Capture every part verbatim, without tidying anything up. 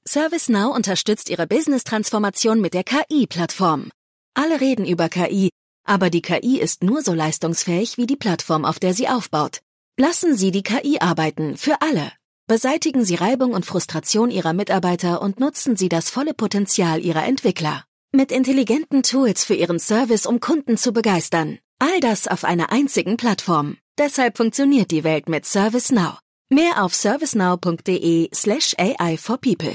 ServiceNow unterstützt Ihre Business-Transformation mit der K I-Plattform. Alle reden über K I, aber die K I ist nur so leistungsfähig wie die Plattform, auf der sie aufbaut. Lassen Sie die K I arbeiten, für alle. Beseitigen Sie Reibung und Frustration Ihrer Mitarbeiter und nutzen Sie das volle Potenzial Ihrer Entwickler. Mit intelligenten Tools für Ihren Service, um Kunden zu begeistern. All das auf einer einzigen Plattform. Deshalb funktioniert die Welt mit ServiceNow. Mehr auf servicenow.de slash AI for people.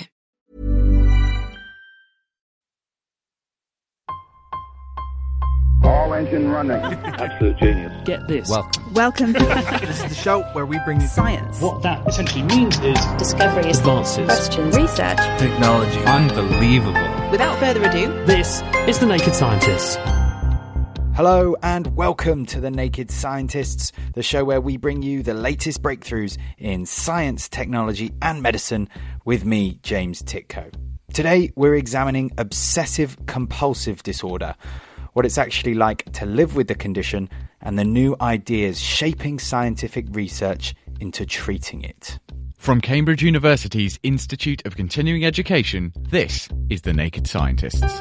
All engine running. Absolute genius. Get this. Welcome. Welcome. This is the show where we bring you Science. What that essentially means is discoveries, advances, Questions. Research. technology. Unbelievable. Without further ado, this is The Naked Scientists. Hello and welcome to The Naked Scientists, the show where we bring you the latest breakthroughs in science, technology and medicine with me, James Titko. Today we're examining obsessive-compulsive disorder, what it's actually like to live with the condition and the new ideas shaping scientific research into treating it. From Cambridge University's Institute of Continuing Education, this is The Naked Scientists.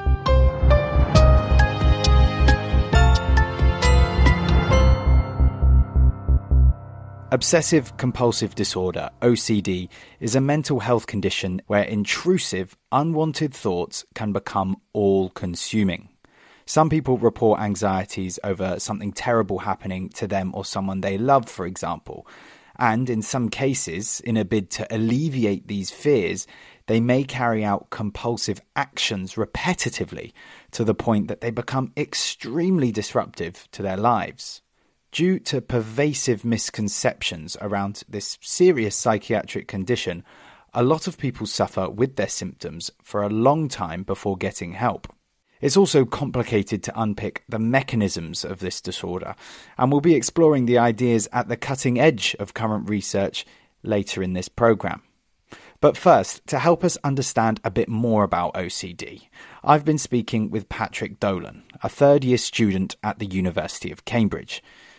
Obsessive-compulsive disorder, O C D, is a mental health condition where intrusive, unwanted thoughts can become all-consuming. Some people report anxieties over something terrible happening to them or someone they love, for example. And in some cases, in a bid to alleviate these fears, they may carry out compulsive actions repetitively to the point that they become extremely disruptive to their lives. Due to pervasive misconceptions around this serious psychiatric condition, a lot of people suffer with their symptoms for a long time before getting help. It's also complicated to unpick the mechanisms of this disorder, and we'll be exploring the ideas at the cutting edge of current research later in this programme. But first, to help us understand a bit more about O C D, I've been speaking with Patrick Dolan, a third-year student at the University of Cambridge.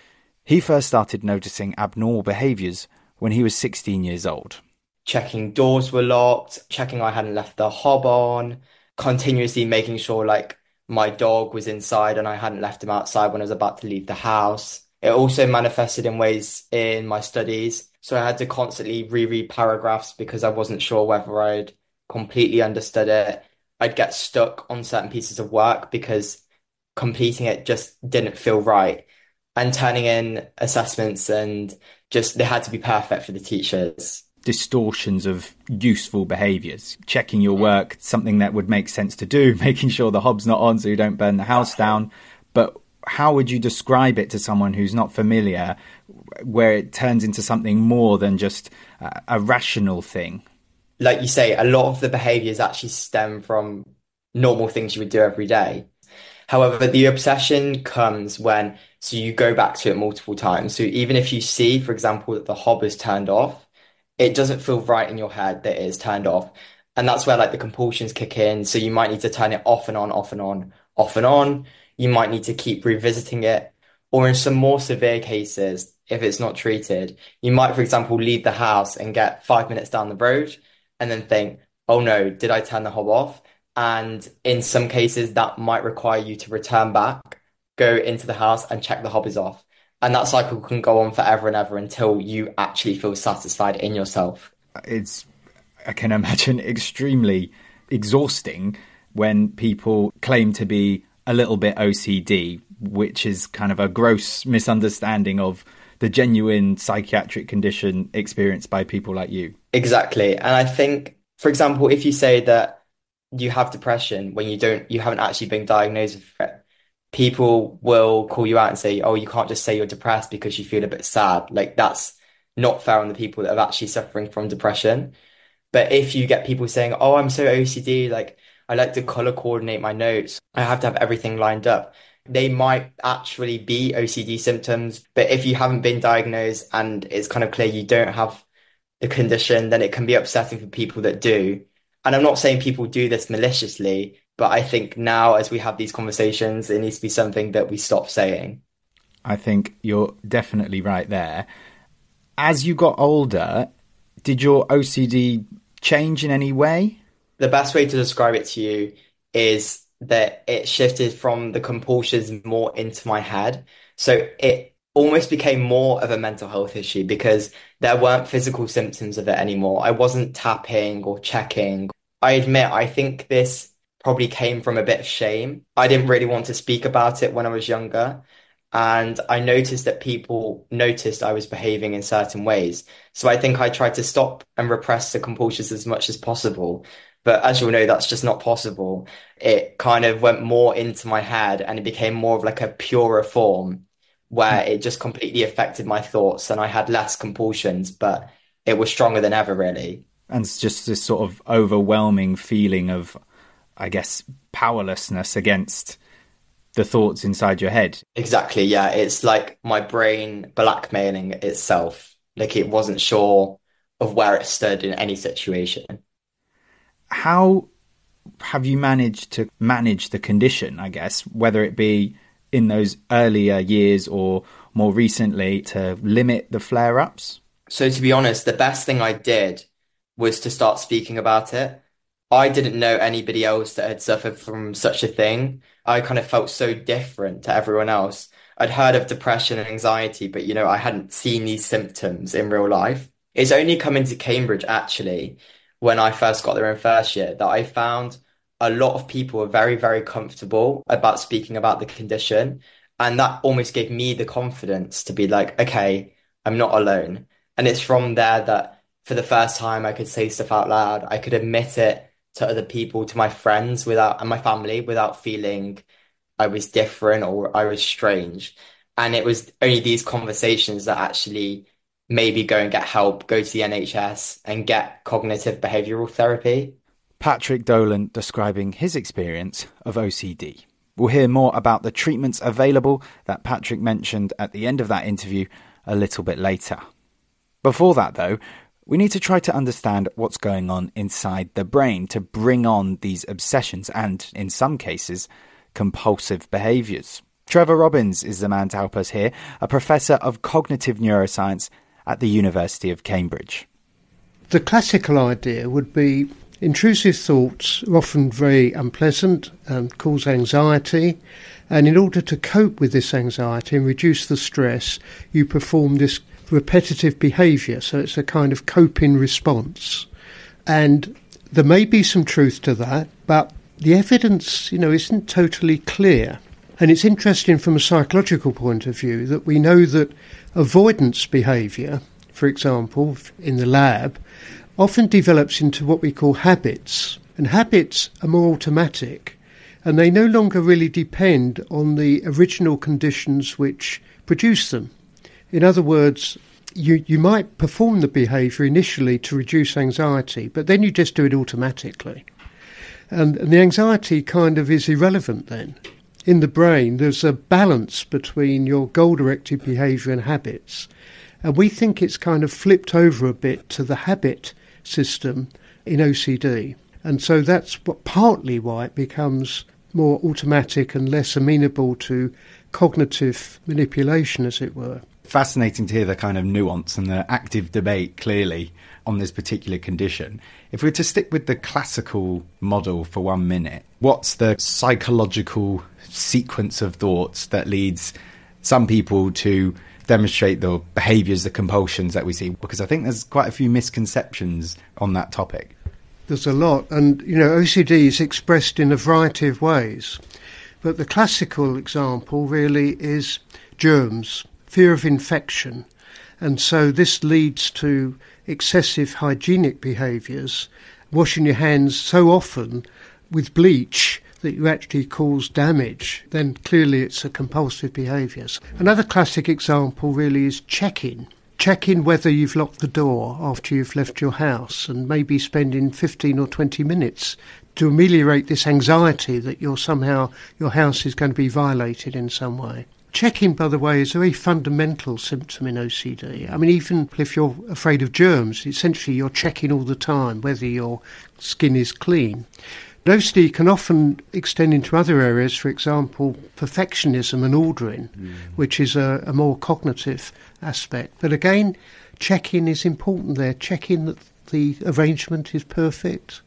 He first started noticing abnormal behaviours when he was sixteen years old. Checking doors were locked, checking I hadn't left the hob on, continuously making sure like my dog was inside and I hadn't left him outside when I was about to leave the house. It also manifested in ways in my studies. So I had to constantly reread paragraphs because I wasn't sure whether I'd completely understood it. I'd get stuck on certain pieces of work because completing it just didn't feel right. And turning in assessments and just they had to be perfect for the teachers. Distortions of useful behaviours, checking your work, something that would make sense to do, making sure the hob's not on so you don't burn the house down. But how would you describe it to someone who's not familiar, where it turns into something more than just a, a rational thing? Like you say, a lot of the behaviours actually stem from normal things you would do every day. However, the obsession comes when, so you go back to it multiple times. So even if you see, for example, that the hob is turned off, it doesn't feel right in your head that it is turned off. And that's where like the compulsions kick in. So you might need to turn it off and on, off and on, off and on. You might need to keep revisiting it. Or in some more severe cases, if it's not treated, you might, for example, leave the house and get five minutes down the road and then think, oh no, did I turn the hob off? And in some cases, that might require you to return back, go into the house and check the hob is off. And that cycle can go on forever and ever until you actually feel satisfied in yourself. It's, I can imagine, extremely exhausting when people claim to be a little bit O C D, which is kind of a gross misunderstanding of the genuine psychiatric condition experienced by people like you. Exactly. And I think, for example, if you say that you have depression when you don't, you haven't actually been diagnosed with it, people will call you out and say, oh, you can't just say you're depressed because you feel a bit sad. Like that's not fair on the people that are actually suffering from depression. But if you get people saying, oh, I'm so O C D, like I like to color coordinate my notes, I have to have everything lined up, they might actually be O C D symptoms. But if you haven't been diagnosed and it's kind of clear you don't have the condition, then it can be upsetting for people that do. And I'm not saying people do this maliciously, but I think now as we have these conversations, it needs to be something that we stop saying. I think you're definitely right there. As you got older, did your O C D change in any way? The best way to describe it to you is that it shifted from the compulsions more into my head. So it almost became more of a mental health issue because there weren't physical symptoms of it anymore. I wasn't tapping or checking. I admit, I think this probably came from a bit of shame. I didn't really want to speak about it when I was younger. And I noticed that people noticed I was behaving in certain ways. So I think I tried to stop and repress the compulsions as much as possible. But as you'll know, that's just not possible. It kind of went more into my head and it became more of like a purer form where it just completely affected my thoughts and I had less compulsions, but it was stronger than ever, really. And it's just this sort of overwhelming feeling of, I guess, powerlessness against the thoughts inside your head. Exactly, yeah. It's like my brain blackmailing itself. Like it wasn't sure of where it stood in any situation. How have you managed to manage the condition, I guess, whether it be in those earlier years or more recently, to limit the flare-ups? So to be honest, the best thing I did was to start speaking about it. I didn't know anybody else that had suffered from such a thing. I kind of felt so different to everyone else. I'd heard of depression and anxiety, but you know, I hadn't seen these symptoms in real life. It's only coming to Cambridge, actually, when I first got there in first year, that I found a lot of people were very, very comfortable about speaking about the condition. And that almost gave me the confidence to be like, okay, I'm not alone. And it's from there that for the first time I could say stuff out loud. I could admit it to other people, to my friends without, and my family without feeling I was different or I was strange. And it was only these conversations that actually maybe go and get help, go to the N H S and get cognitive behavioural therapy. Patrick Dolan describing his experience of O C D. We'll hear more about the treatments available that Patrick mentioned at the end of that interview a little bit later. Before that, though, we need to try to understand what's going on inside the brain to bring on these obsessions and, in some cases, compulsive behaviours. Trevor Robbins is the man to help us here, a professor of cognitive neuroscience at the University of Cambridge. The classical idea would be intrusive thoughts are often very unpleasant and cause anxiety, and in order to cope with this anxiety and reduce the stress, you perform this repetitive behaviour, so it's a kind of coping response. And there may be some truth to that, but the evidence, you know, isn't totally clear. And it's interesting from a psychological point of view that we know that avoidance behaviour, for example, in the lab, often develops into what we call habits. And habits are more automatic, and they no longer really depend on the original conditions which produce them. In other words, you, you might perform the behaviour initially to reduce anxiety, but then you just do it automatically. And, and the anxiety kind of is irrelevant then. In the brain, there's a balance between your goal-directed behaviour and habits. And we think it's kind of flipped over a bit to the habit system in O C D. And so that's what, partly why it becomes more automatic and less amenable to cognitive manipulation, as it were. Fascinating to hear the kind of nuance and the active debate, clearly, on this particular condition. If we were to stick with the classical model for one minute, what's the psychological sequence of thoughts that leads some people to demonstrate the behaviours, the compulsions that we see? Because I think there's quite a few misconceptions on that topic. There's a lot, and, you know, O C D is expressed in a variety of ways. But the classical example really is germs, fear of infection. And so this leads to excessive hygienic behaviours, washing your hands so often with bleach that you actually cause damage. Then clearly it's a compulsive behaviour. Another classic example really is checking. Checking whether you've locked the door after you've left your house, and maybe spending fifteen or twenty minutes to ameliorate this anxiety that you're somehow, your house is going to be violated in some way. Checking, by the way, is a very fundamental symptom in O C D. I mean, even if you're afraid of germs, essentially you're checking all the time whether your skin is clean. O C D can often extend into other areas, for example, perfectionism and ordering, mm. which is a, a more cognitive aspect. But again, checking is important there, checking that the arrangement is perfect,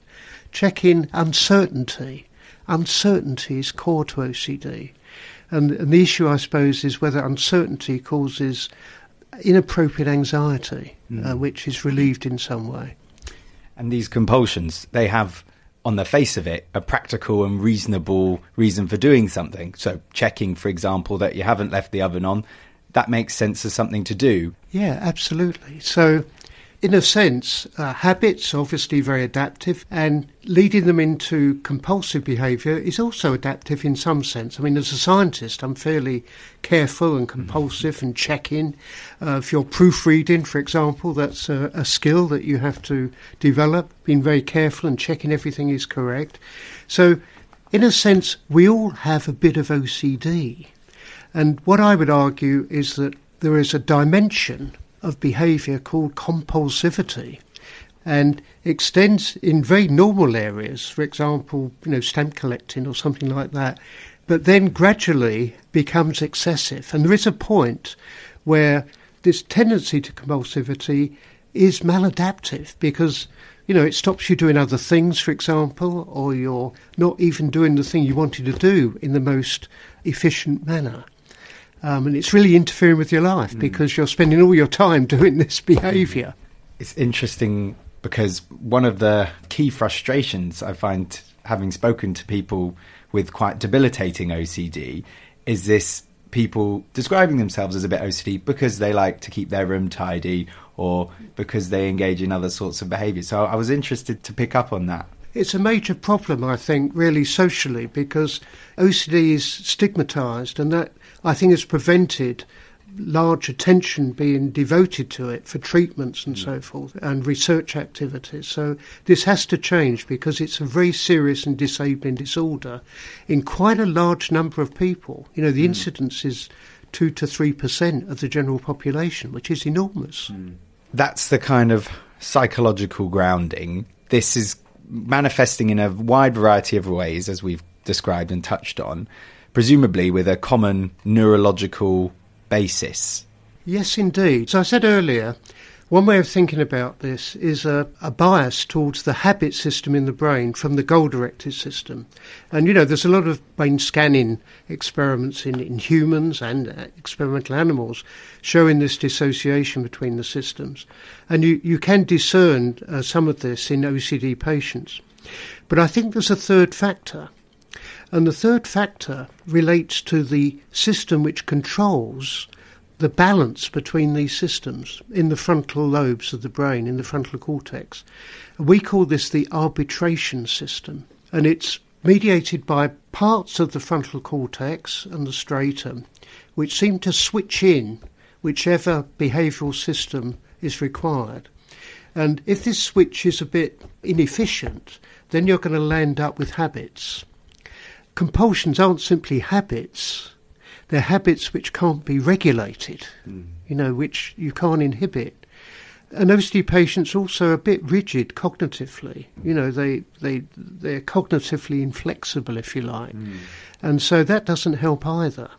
checking uncertainty. Uncertainty is core to O C D. And, and the issue, I suppose, is whether uncertainty causes inappropriate anxiety, mm. uh, which is relieved in some way. And these compulsions, they have, on the face of it, a practical and reasonable reason for doing something. So checking, for example, that you haven't left the oven on, that makes sense as something to do. Yeah, absolutely. So in a sense, uh, habits are obviously very adaptive, and leading them into compulsive behaviour is also adaptive in some sense. I mean, as a scientist, I'm fairly careful and compulsive and checking. Uh, if you're proofreading, for example, that's a, a skill that you have to develop, being very careful and checking everything is correct. So, in a sense, we all have a bit of O C D. And what I would argue is that there is a dimension of behaviour called compulsivity, and extends in very normal areas, for example, you know, stamp collecting or something like that, but then gradually becomes excessive. And there is a point where this tendency to compulsivity is maladaptive because, you know, it stops you doing other things, for example, or you're not even doing the thing you wanted to do in the most efficient manner. Um, and it's really interfering with your life mm. because you're spending all your time doing this behaviour. It's interesting because one of the key frustrations I find, having spoken to people with quite debilitating O C D, is this people describing themselves as a bit O C D because they like to keep their room tidy or because they engage in other sorts of behaviour. So I was interested to pick up on that. It's a major problem, I think, really socially, because O C D is stigmatised, and that, I think, has prevented large attention being devoted to it for treatments and mm. so forth, and research activities. So this has to change because it's a very serious and disabling disorder in quite a large number of people. You know, the mm. incidence is two to three percent of the general population, which is enormous. Mm. That's the kind of psychological grounding. This is manifesting in a wide variety of ways, as we've described and touched on, presumably with a common neurological basis. Yes, indeed. So I said earlier, one way of thinking about this is a, a bias towards the habit system in the brain from the goal-directed system. And, you know, there's a lot of brain scanning experiments in, in humans and uh, experimental animals showing this dissociation between the systems. And you, you can discern uh, some of this in O C D patients. But I think there's a third factor. And the third factor relates to the system which controls the balance between these systems in the frontal lobes of the brain, in the frontal cortex. We call this the arbitration system, and it's mediated by parts of the frontal cortex and the striatum, which seem to switch in whichever behavioural system is required. And if this switch is a bit inefficient, then you're going to land up with habits. Compulsions aren't simply habits. They're habits which can't be regulated, mm. you know, which you can't inhibit. And O C D patients also are a bit rigid cognitively. You know, they, they, they're cognitively inflexible, if you like. Mm. And so that doesn't help either.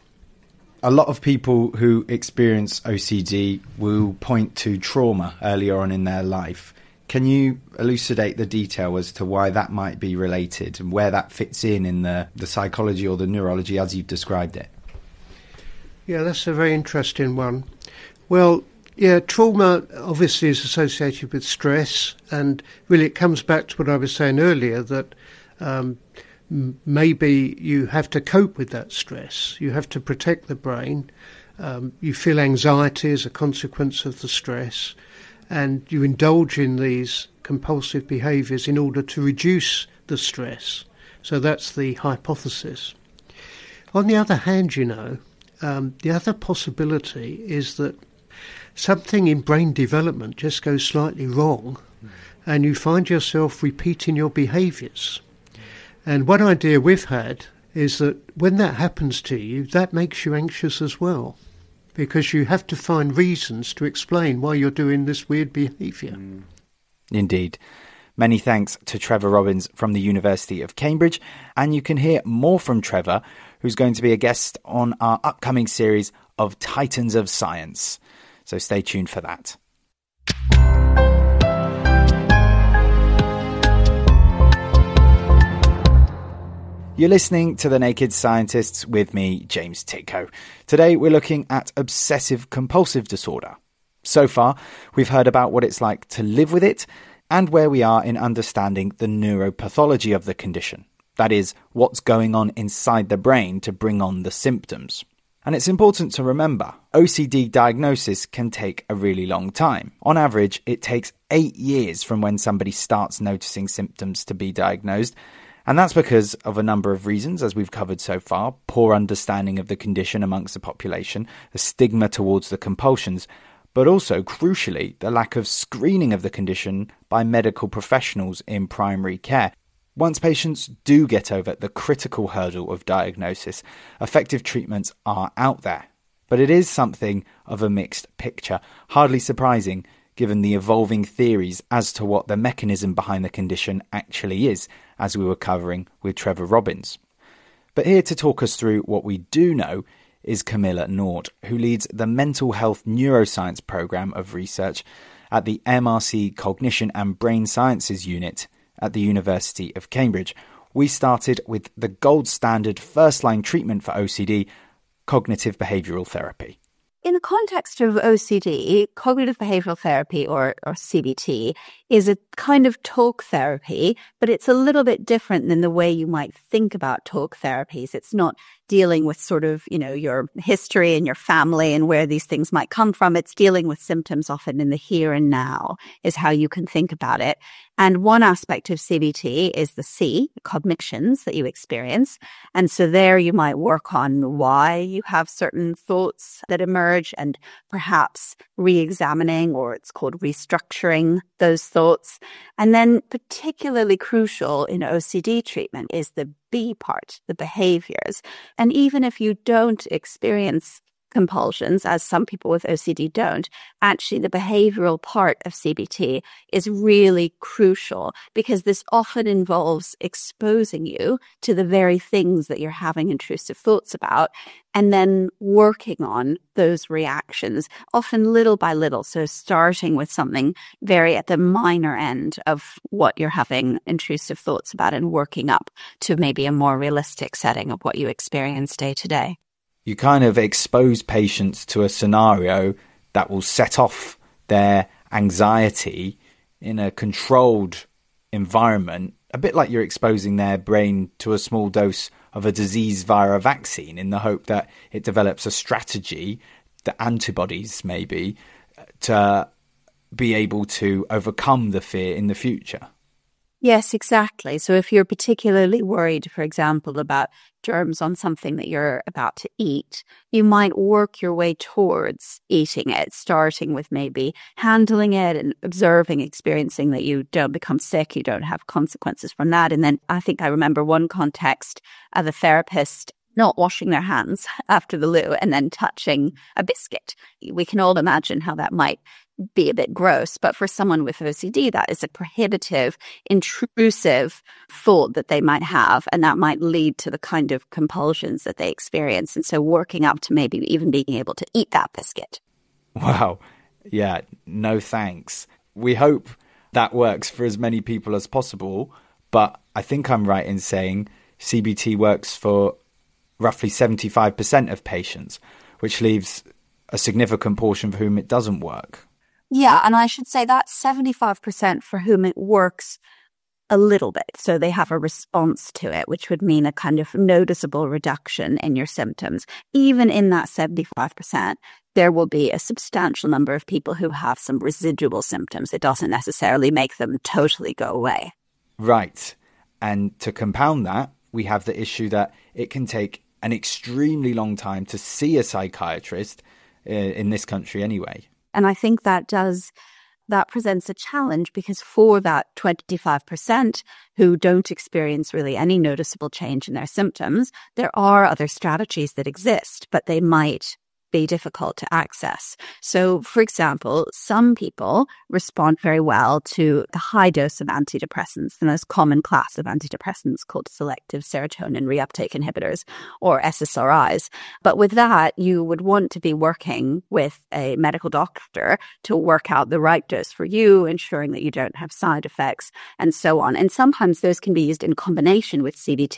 A lot of people who experience O C D will point to trauma earlier on in their life. Can you elucidate the detail as to why that might be related and where that fits in in the, the psychology or the neurology as you've described it? Yeah, that's a very interesting one. Well, yeah, trauma obviously is associated with stress, and really it comes back to what I was saying earlier, that um, m- maybe you have to cope with that stress. You have to protect the brain. Um, you feel anxiety as a consequence of the stress, and you indulge in these compulsive behaviours in order to reduce the stress. So that's the hypothesis. On the other hand, you know, Um, the other possibility is that something in brain development just goes slightly wrong mm. and you find yourself repeating your behaviours. Mm. And one idea we've had is that when that happens to you, that makes you anxious as well, because you have to find reasons to explain why you're doing this weird behaviour. Mm. Indeed. Many thanks to Trevor Robbins from the University of Cambridge, and you can hear more from Trevor, who's going to be a guest on our upcoming series of Titans of Science. So stay tuned for that. You're listening to The Naked Scientists with me, James Titko. Today we're looking at obsessive-compulsive disorder. So far, we've heard about what it's like to live with it and where we are in understanding the neuropathology of the condition. That is, what's going on inside the brain to bring on the symptoms. And it's important to remember, O C D diagnosis can take a really long time. On average, it takes eight years from when somebody starts noticing symptoms to be diagnosed. And that's because of a number of reasons, as we've covered so far: poor understanding of the condition amongst the population, the stigma towards the compulsions, but also, crucially, the lack of screening of the condition by medical professionals in primary care. Once patients do get over the critical hurdle of diagnosis, effective treatments are out there. But it is something of a mixed picture, hardly surprising given the evolving theories as to what the mechanism behind the condition actually is, as we were covering with Trevor Robbins. But here to talk us through what we do know is Camilla Nord, who leads the Mental Health Neuroscience Programme of Research at the M R C Cognition and Brain Sciences Unit at the University of Cambridge. We started with the gold standard first-line treatment for O C D, cognitive behavioural therapy. In the context of O C D, cognitive behavioral therapy, or, or C B T, is a kind of talk therapy, but it's a little bit different than the way you might think about talk therapies. It's not dealing with sort of, you know, your history and your family and where these things might come from. It's dealing with symptoms often in the here and now is how you can think about it. And one aspect of C B T is the C, cognitions that you experience. And so there you might work on why you have certain thoughts that emerge and perhaps re-examining, or it's called restructuring those thoughts. And then particularly crucial in O C D treatment is the B part, the behaviors. And even if you don't experience compulsions, as some people with O C D don't, actually the behavioral part of C B T is really crucial, because this often involves exposing you to the very things that you're having intrusive thoughts about, and then working on those reactions, often little by little. So starting with something very at the minor end of what you're having intrusive thoughts about, and working up to maybe a more realistic setting of what you experience day to day. You kind of expose patients to a scenario that will set off their anxiety in a controlled environment, a bit like you're exposing their brain to a small dose of a disease via a vaccine, in the hope that it develops a strategy, the antibodies maybe, to be able to overcome the fear in the future. Yes, exactly. So if you're particularly worried, for example, about germs on something that you're about to eat, you might work your way towards eating it, starting with maybe handling it and observing, experiencing that you don't become sick, you don't have consequences from that. And then I think I remember one context of a therapist not washing their hands after the loo and then touching a biscuit. We can all imagine how that might be a bit gross, but for someone with O C D, that is a prohibitive, intrusive thought that they might have, and that might lead to the kind of compulsions that they experience. And so working up to maybe even being able to eat that biscuit. Wow. Yeah, no thanks. We hope that works for as many people as possible, but I think I'm right in saying C B T works for roughly seventy-five percent of patients, which leaves a significant portion for whom it doesn't work. Yeah, and I should say that's seventy-five percent for whom it works a little bit. So they have a response to it, which would mean a kind of noticeable reduction in your symptoms. Even in that seventy-five percent, there will be a substantial number of people who have some residual symptoms. It doesn't necessarily make them totally go away. Right. And to compound that, we have the issue that it can take an extremely long time to see a psychiatrist, uh, in this country anyway. And I think that does, that presents a challenge, because for that twenty-five percent who don't experience really any noticeable change in their symptoms, there are other strategies that exist, but they might be difficult to access. So, for example, some people respond very well to the high dose of antidepressants, the most common class of antidepressants called selective serotonin reuptake inhibitors, or S S R Is. But with that, you would want to be working with a medical doctor to work out the right dose for you, ensuring that you don't have side effects and so on. And sometimes those can be used in combination with C B T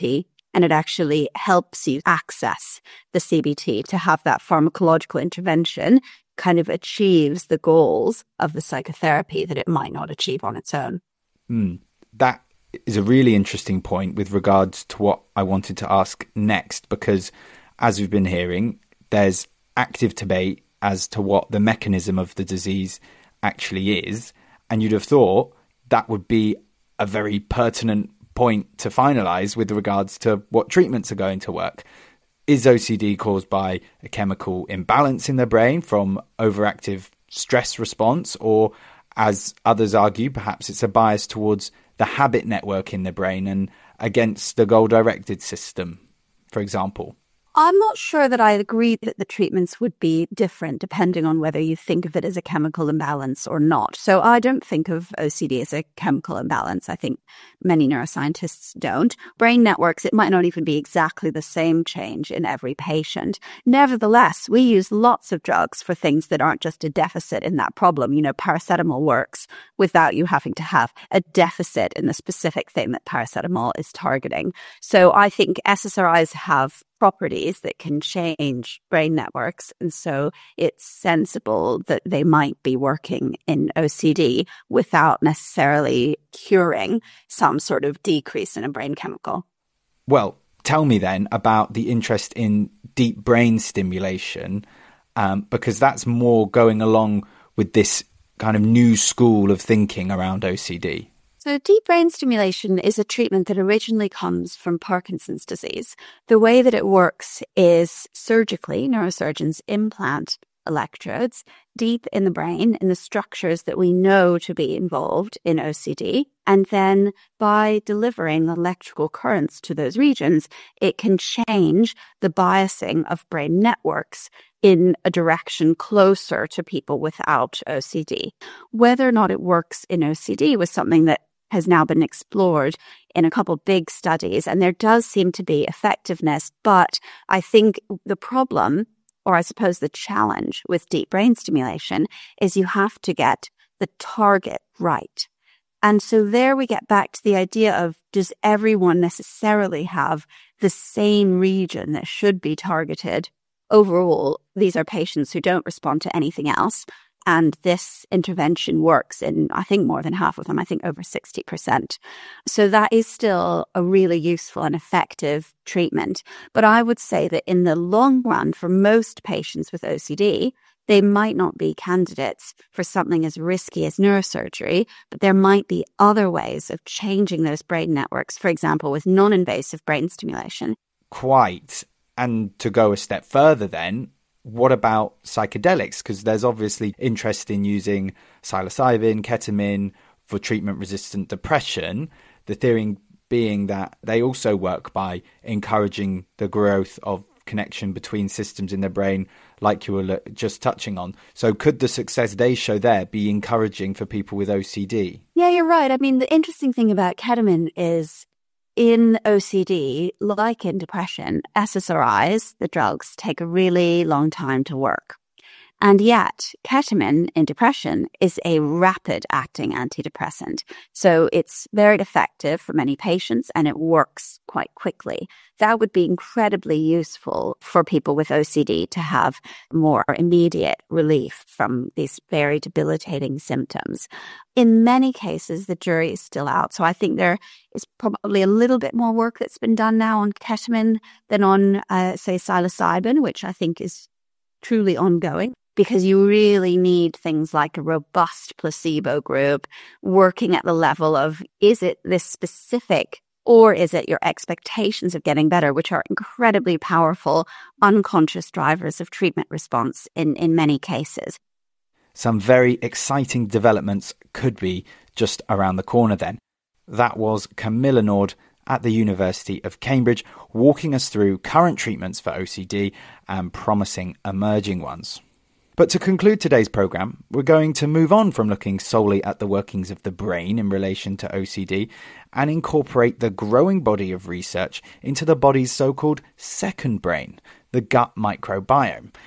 and it actually helps you access the C B T to have that pharmacological intervention kind of achieves the goals of the psychotherapy that it might not achieve on its own. Mm, that is a really interesting point with regards to what I wanted to ask next, because as we've been hearing, there's active debate as to what the mechanism of the disease actually is. And you'd have thought that would be a very pertinent point to finalise with regards to what treatments are going to work. Is O C D caused by a chemical imbalance in the brain from overactive stress response, or, as others argue, perhaps it's a bias towards the habit network in the brain and against the goal-directed system, for example? I'm not sure that I agree that the treatments would be different depending on whether you think of it as a chemical imbalance or not. So I don't think of O C D as a chemical imbalance. I think many neuroscientists don't. Brain networks, it might not even be exactly the same change in every patient. Nevertheless, we use lots of drugs for things that aren't just a deficit in that problem. You know, paracetamol works without you having to have a deficit in the specific thing that paracetamol is targeting. So I think S S R Is have properties that can change brain networks. And so it's sensible that they might be working in O C D without necessarily curing some sort of decrease in a brain chemical. Well, tell me then about the interest in deep brain stimulation, um, because that's more going along with this kind of new school of thinking around O C D. So deep brain stimulation is a treatment that originally comes from Parkinson's disease. The way that it works is surgically, neurosurgeons implant electrodes deep in the brain in the structures that we know to be involved in O C D. And then by delivering electrical currents to those regions, it can change the biasing of brain networks in a direction closer to people without O C D. Whether or not it works in O C D was something that has now been explored in a couple big studies, and there does seem to be effectiveness. But I think the problem, or I suppose the challenge with deep brain stimulation, is you have to get the target right. And so there we get back to the idea of, does everyone necessarily have the same region that should be targeted? Overall, these are patients who don't respond to anything else. And this intervention works in, I think, more than half of them, I think over sixty percent. So that is still a really useful and effective treatment. But I would say that in the long run, for most patients with O C D, they might not be candidates for something as risky as neurosurgery, but there might be other ways of changing those brain networks, for example, with non-invasive brain stimulation. Quite. And to go a step further then, what about psychedelics? Because there's obviously interest in using psilocybin, ketamine for treatment-resistant depression. The theory being that they also work by encouraging the growth of connection between systems in the brain, like you were just touching on. So could the success they show there be encouraging for people with O C D? Yeah, you're right. I mean, the interesting thing about ketamine is in O C D, like in depression, S S R Is, the drugs, take a really long time to work. And yet, ketamine in depression is a rapid-acting antidepressant. So it's very effective for many patients and it works quite quickly. That would be incredibly useful for people with O C D to have more immediate relief from these very debilitating symptoms. In many cases, the jury is still out. So I think there is probably a little bit more work that's been done now on ketamine than on, uh, say, psilocybin, which I think is truly ongoing, because you really need things like a robust placebo group working at the level of, is it this specific or is it your expectations of getting better, which are incredibly powerful, unconscious drivers of treatment response in, in many cases. Some very exciting developments could be just around the corner then. That was Camilla Nord at the University of Cambridge, walking us through current treatments for O C D and promising emerging ones. But to conclude today's programme, we're going to move on from looking solely at the workings of the brain in relation to O C D and incorporate the growing body of research into the body's so-called second brain, the gut microbiome.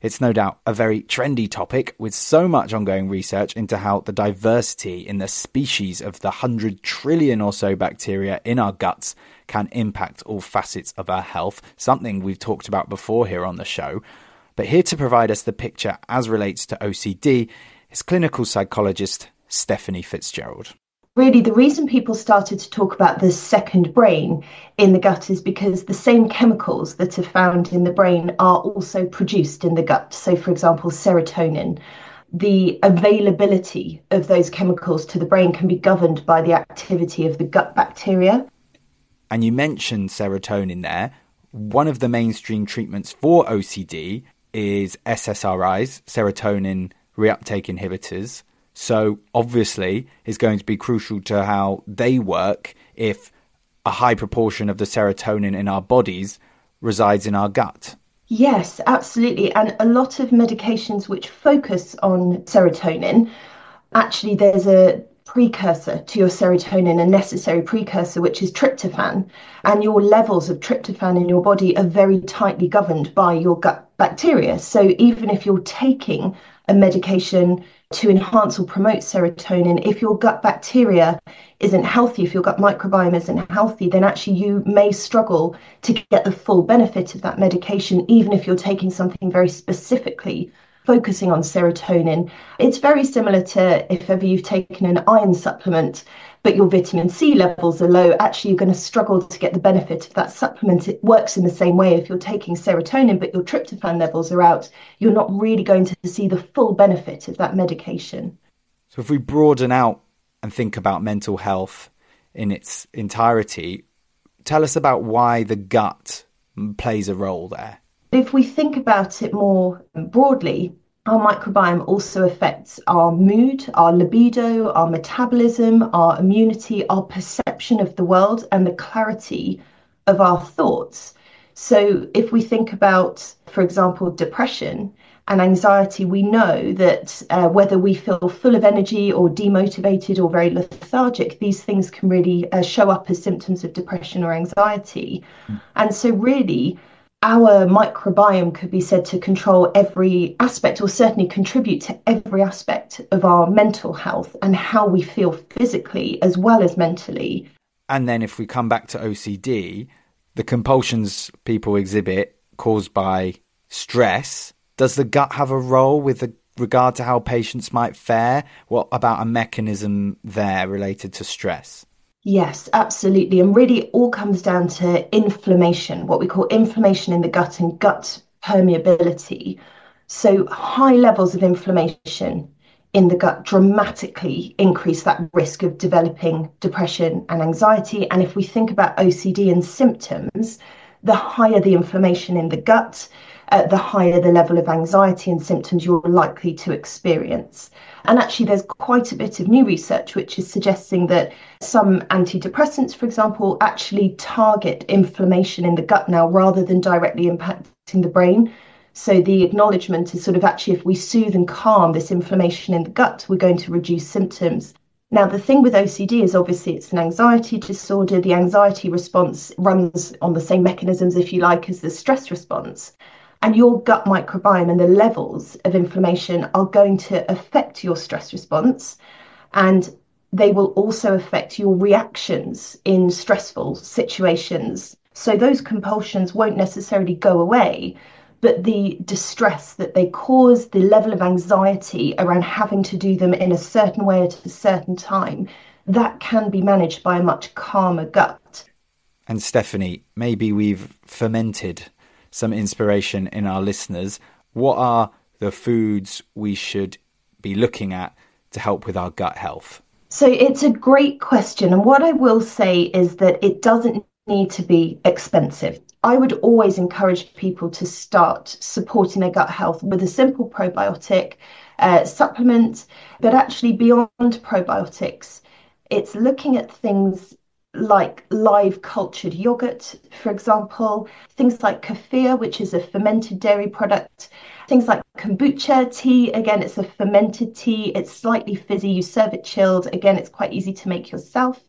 It's no doubt a very trendy topic with so much ongoing research into how the diversity in the species of the one hundred trillion or so bacteria in our guts can impact all facets of our health, something we've talked about before here on the show. But here to provide us the picture as relates to O C D is clinical psychologist Stephanie Fitzgerald. Really, the reason people started to talk about the second brain in the gut is because the same chemicals that are found in the brain are also produced in the gut. So, for example, serotonin. The availability of those chemicals to the brain can be governed by the activity of the gut bacteria. And you mentioned serotonin there. One of the mainstream treatments for O C D is S S R Is, serotonin reuptake inhibitors. So obviously is going to be crucial to how they work if a high proportion of the serotonin in our bodies resides in our gut. Yes, absolutely. And a lot of medications which focus on serotonin, actually there's a precursor to your serotonin, a necessary precursor, which is tryptophan. And your levels of tryptophan in your body are very tightly governed by your gut bacteria. So even if you're taking a medication to enhance or promote serotonin, if your gut bacteria isn't healthy, if your gut microbiome isn't healthy, then actually you may struggle to get the full benefit of that medication, even if you're taking something very specifically focusing on serotonin. It's very similar to if ever you've taken an iron supplement, but your vitamin C levels are low, actually you're going to struggle to get the benefit of that supplement. It works in the same way. If you're taking serotonin, but your tryptophan levels are out, you're not really going to see the full benefit of that medication. So if we broaden out and think about mental health in its entirety, tell us about why the gut plays a role there. If we think about it more broadly, our microbiome also affects our mood, our libido, our metabolism, our immunity, our perception of the world, and the clarity of our thoughts. So if we think about, for example, depression and anxiety, we know that uh, whether we feel full of energy or demotivated or very lethargic, these things can really uh, show up as symptoms of depression or anxiety. Mm. And so really, our microbiome could be said to control every aspect, or certainly contribute to every aspect of our mental health and how we feel physically as well as mentally. And then if we come back to O C D, the compulsions people exhibit caused by stress, does the gut have a role with regard to how patients might fare? What about a mechanism there related to stress? Yes, absolutely. And really it all comes down to inflammation, what we call inflammation in the gut and gut permeability. So high levels of inflammation in the gut dramatically increase that risk of developing depression and anxiety. And if we think about O C D and symptoms, the higher the inflammation in the gut, uh, the higher the level of anxiety and symptoms you're likely to experience. And actually, there's quite a bit of new research which is suggesting that some antidepressants, for example, actually target inflammation in the gut now rather than directly impacting the brain. So the acknowledgement is sort of actually if we soothe and calm this inflammation in the gut, we're going to reduce symptoms. Now, the thing with O C D is obviously it's an anxiety disorder. The anxiety response runs on the same mechanisms, if you like, as the stress response. And your gut microbiome and the levels of inflammation are going to affect your stress response. And they will also affect your reactions in stressful situations. So those compulsions won't necessarily go away, but the distress that they cause, the level of anxiety around having to do them in a certain way at a certain time, that can be managed by a much calmer gut. And Stephanie, maybe we've fermented some inspiration in our listeners. What are the foods we should be looking at to help with our gut health? So it's a great question. And what I will say is that it doesn't need to be expensive. I would always encourage people to start supporting their gut health with a simple probiotic uh, supplement, but actually beyond probiotics, it's looking at things like live cultured yogurt, for example, things like kefir, which is a fermented dairy product, things like kombucha tea. Again, it's a fermented tea. It's slightly fizzy. You serve it chilled. Again, it's quite easy to make yourself.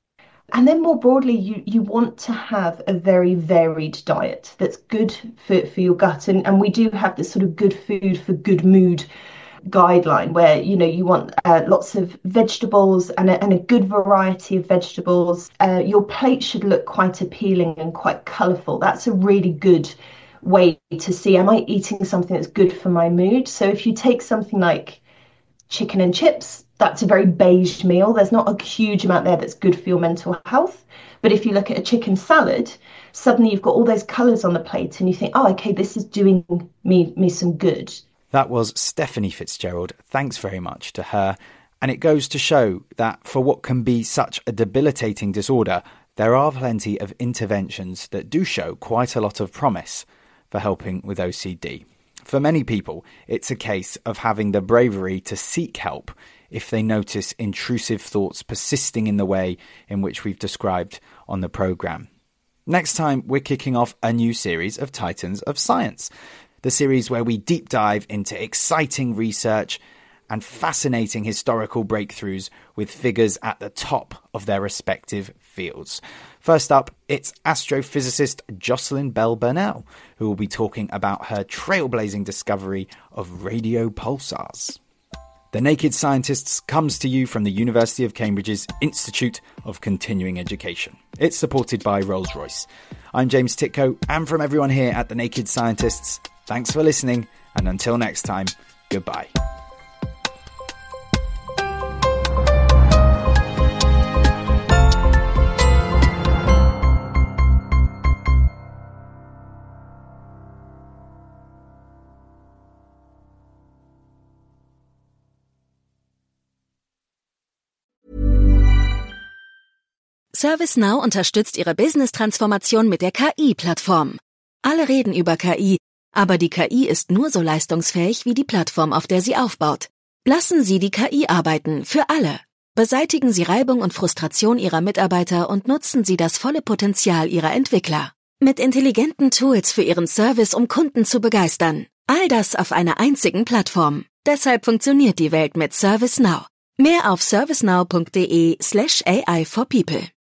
And then more broadly, you, you want to have a very varied diet that's good for, for your gut. And, and we do have this sort of good food for good mood guideline where, you know, you want uh, lots of vegetables and a, and a good variety of vegetables. Uh, your plate should look quite appealing and quite colourful. That's a really good way to see, am I eating something that's good for my mood? So if you take something like chicken and chips, that's a very beige meal. There's not a huge amount there that's good for your mental health. But if you look at a chicken salad, suddenly you've got all those colours on the plate and you think, oh, okay, this is doing me me some good. That was Stephanie Fitzgerald. Thanks very much to her. And it goes to show that for what can be such a debilitating disorder, there are plenty of interventions that do show quite a lot of promise for helping with O C D. For many people, it's a case of having the bravery to seek help if they notice intrusive thoughts persisting in the way in which we've described on the programme. Next time, we're kicking off a new series of Titans of Science, the series where we deep dive into exciting research and fascinating historical breakthroughs with figures at the top of their respective fields. First up, it's astrophysicist Jocelyn Bell Burnell, who will be talking about her trailblazing discovery of radio pulsars. The Naked Scientists comes to you from the University of Cambridge's Institute of Continuing Education. It's supported by Rolls-Royce. I'm James Titko, and from everyone here at The Naked Scientists, thanks for listening, and until next time, goodbye. ServiceNow unterstützt Ihre Business-Transformation mit der K I-Plattform. Alle reden über K I, aber die K I ist nur so leistungsfähig wie die Plattform, auf der sie aufbaut. Lassen Sie die K I arbeiten, für alle. Beseitigen Sie Reibung und Frustration Ihrer Mitarbeiter und nutzen Sie das volle Potenzial Ihrer Entwickler. Mit intelligenten Tools für Ihren Service, um Kunden zu begeistern. All das auf einer einzigen Plattform. Deshalb funktioniert die Welt mit ServiceNow. Mehr auf servicenow punkt de slash A I for people.